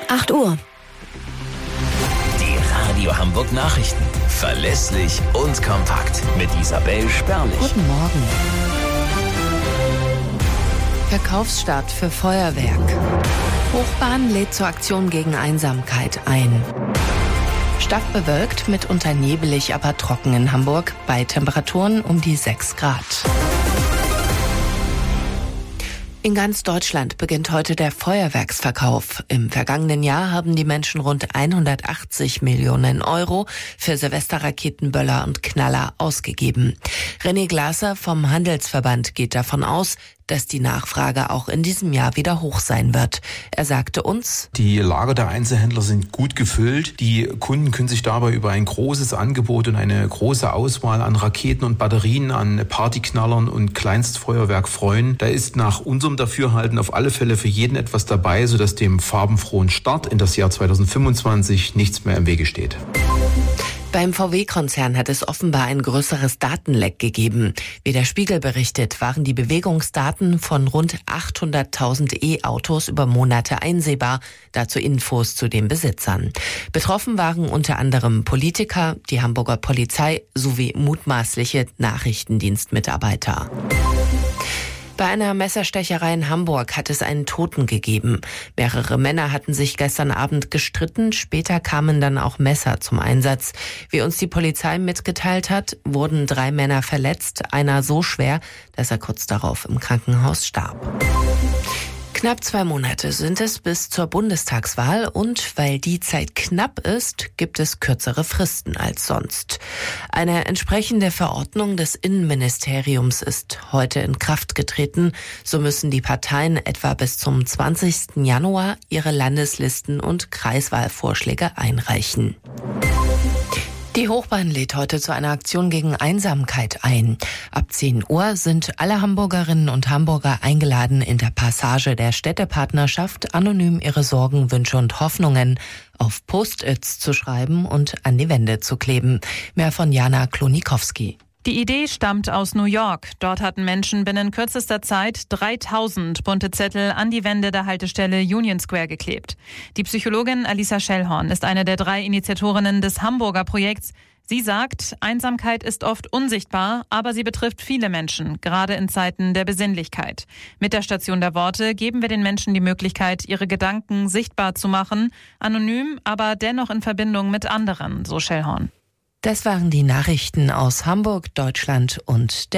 8 Uhr. Die Radio Hamburg Nachrichten. Verlässlich und kompakt. Mit Isabel Sperlich. Guten Morgen. Verkaufsstart für Feuerwerk. Hochbahn lädt zur Aktion gegen Einsamkeit ein. Stark bewölkt, mitunter nebelig, aber trocken in Hamburg, bei Temperaturen um die 6 Grad. In ganz Deutschland beginnt heute der Feuerwerksverkauf. Im vergangenen Jahr haben die Menschen rund 180 Millionen Euro für Silvesterraketen, Böller und Knaller ausgegeben. René Glaser vom Handelsverband geht davon aus, dass die Nachfrage auch in diesem Jahr wieder hoch sein wird. Er sagte uns: Die Lager der Einzelhändler sind gut gefüllt. Die Kunden können sich dabei über ein großes Angebot und eine große Auswahl an Raketen und Batterien, an Partyknallern und Kleinstfeuerwerk freuen. Da ist nach unserem Dafürhalten auf alle Fälle für jeden etwas dabei, sodass dem farbenfrohen Start in das Jahr 2025 nichts mehr im Wege steht. Beim VW-Konzern hat es offenbar ein größeres Datenleck gegeben. Wie der Spiegel berichtet, waren die Bewegungsdaten von rund 800.000 E-Autos über Monate einsehbar. Dazu Infos zu den Besitzern. Betroffen waren unter anderem Politiker, die Hamburger Polizei sowie mutmaßliche Nachrichtendienstmitarbeiter. Bei einer Messerstecherei in Hamburg hat es einen Toten gegeben. Mehrere Männer hatten sich gestern Abend gestritten. Später kamen dann auch Messer zum Einsatz. Wie uns die Polizei mitgeteilt hat, wurden 3 Männer verletzt. Einer so schwer, dass er kurz darauf im Krankenhaus starb. Knapp 2 Monate sind es bis zur Bundestagswahl und weil die Zeit knapp ist, gibt es kürzere Fristen als sonst. Eine entsprechende Verordnung des Innenministeriums ist heute in Kraft getreten. So müssen die Parteien etwa bis zum 20. Januar ihre Landeslisten und Kreiswahlvorschläge einreichen. Die Hochbahn lädt heute zu einer Aktion gegen Einsamkeit ein. Ab 10 Uhr sind alle Hamburgerinnen und Hamburger eingeladen, in der Passage der Städtepartnerschaft anonym ihre Sorgen, Wünsche und Hoffnungen auf Post-its zu schreiben und an die Wände zu kleben. Mehr von Jana Klonikowski. Die Idee stammt aus New York. Dort hatten Menschen binnen kürzester Zeit 3000 bunte Zettel an die Wände der Haltestelle Union Square geklebt. Die Psychologin Alisa Schellhorn ist eine der 3 Initiatorinnen des Hamburger Projekts. Sie sagt, Einsamkeit ist oft unsichtbar, aber sie betrifft viele Menschen, gerade in Zeiten der Besinnlichkeit. Mit der Station der Worte geben wir den Menschen die Möglichkeit, ihre Gedanken sichtbar zu machen, anonym, aber dennoch in Verbindung mit anderen, so Schellhorn. Das waren die Nachrichten aus Hamburg, Deutschland und der